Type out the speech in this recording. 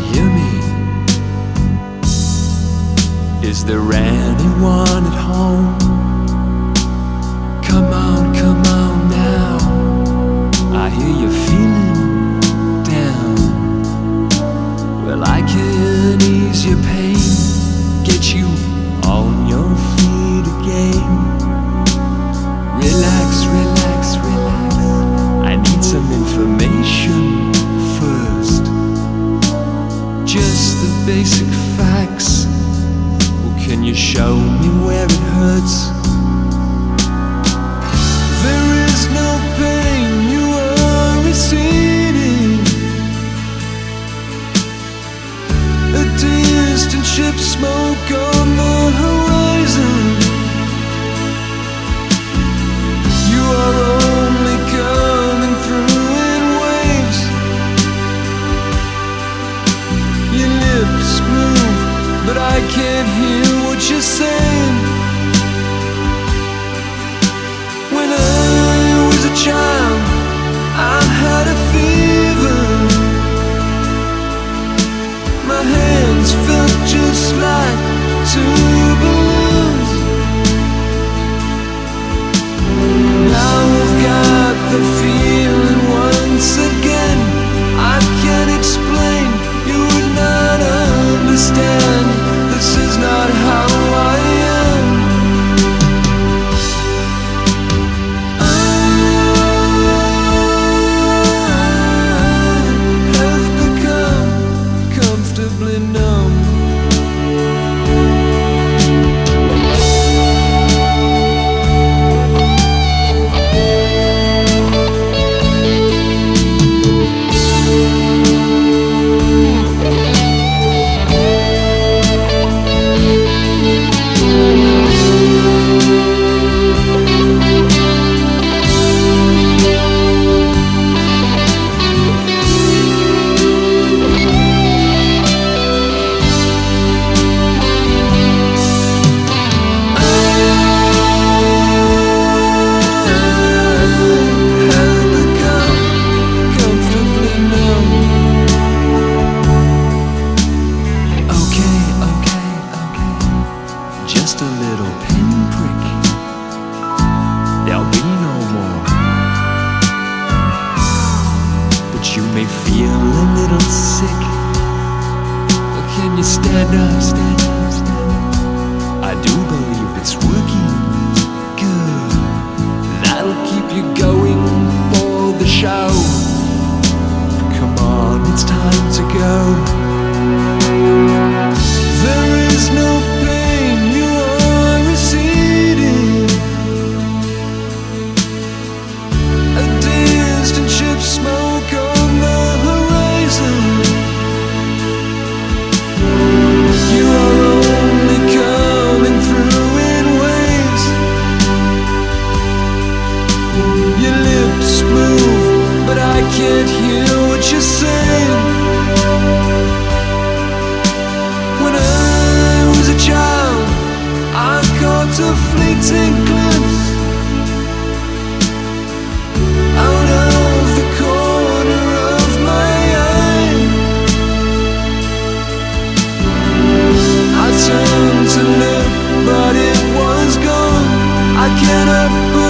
hear me? Is there anyone at home? Come on now. I hear you feeling down. Well, I can ease your pain, get you on your feet again. Relax, relax, relax. I need some information first. Just the basic facts. Well, can you show me where it hurts? There is no pain, you are receding. A distant ship, smoke on the horizon. You are only coming through in waves. Your lips move, but I can't hear what you're saying. When I was a child, I had a fever. My hands felt just like two balloons. Now I've got the feeling once again. I can't explain, you would not understand. This is not how I am. I have become comfortably numb. Just a little pinprick, there'll be no more. But you may feel a little sick. Well, can you stand up, stand up, stand up? I do believe it's working good. That'll keep you going for the show. Come on, it's time to go. There is no pain, you are receding. A distant ship, smoke on the horizon. You are only coming through in waves. Your lips move, but I can't hear what you're saying. When I was a child, I caught a fleeting glimpse out of the corner of my eye. I turned to look, but it was gone. I cannot